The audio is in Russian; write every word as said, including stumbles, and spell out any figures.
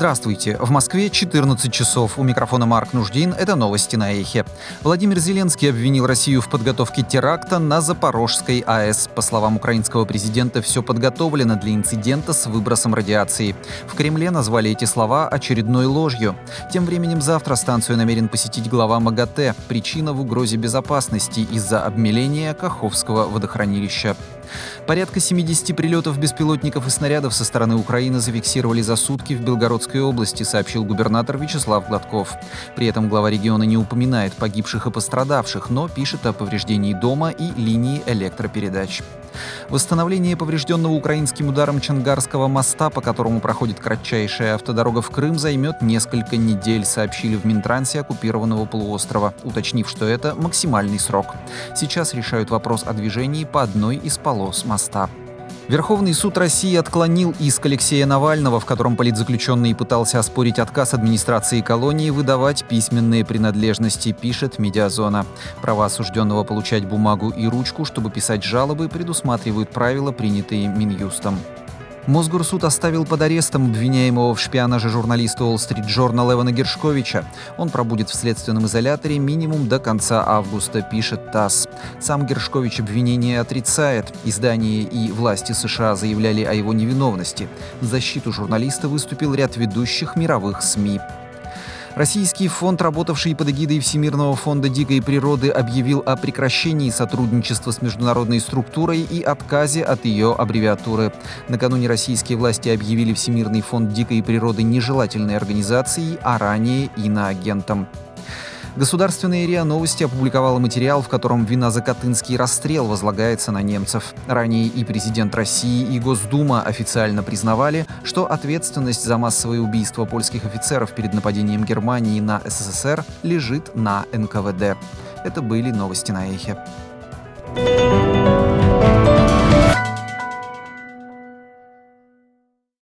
Здравствуйте. В Москве четырнадцать часов. У микрофона Марк Нуждин. Это новости на Эхе. Владимир Зеленский обвинил Россию в подготовке теракта на Запорожской АЭС. По словам украинского президента, все подготовлено для инцидента с выбросом радиации. В Кремле назвали эти слова очередной ложью. Тем временем завтра станцию намерен посетить глава МАГАТЭ. Причина в угрозе безопасности из-за обмеления Каховского водохранилища. Порядка семидесяти прилетов беспилотников и снарядов со стороны Украины зафиксировали за сутки в Белгородской области, сообщил губернатор Вячеслав Гладков. При этом глава региона не упоминает погибших и пострадавших, но пишет о повреждении дома и линии электропередач. Восстановление поврежденного украинским ударом Чонгарского моста, по которому проходит кратчайшая автодорога в Крым, займет несколько недель, сообщили в Минтрансе оккупированного полуострова, уточнив, что это максимальный срок. Сейчас решают вопрос о движении по одной из полос моста. Верховный суд России отклонил иск Алексея Навального, в котором политзаключенный пытался оспорить отказ администрации колонии выдавать письменные принадлежности, пишет «Медиазона». Права осужденного получать бумагу и ручку, чтобы писать жалобы, предусматривают правила, принятые Минюстом. Мосгорсуд оставил под арестом обвиняемого в шпионаже журналиста Wall Street Journal Эвана Гершковича. Он пробудет в следственном изоляторе минимум до конца августа, пишет ТАСС. Сам Гершкович обвинение отрицает. Издание и власти США заявляли о его невиновности. В защиту журналиста выступил ряд ведущих мировых СМИ. Российский фонд, работавший под эгидой Всемирного фонда дикой природы, объявил о прекращении сотрудничества с международной структурой и отказе от ее аббревиатуры. Накануне российские власти объявили Всемирный фонд дикой природы нежелательной организацией, а ранее иноагентом. Государственная РИА Новости опубликовала материал, в котором вина за Катынский расстрел возлагается на немцев. Ранее и президент России, и Госдума официально признавали, что ответственность за массовые убийства польских офицеров перед нападением Германии на СССР лежит на эн ка вэ дэ. Это были новости на Эхе.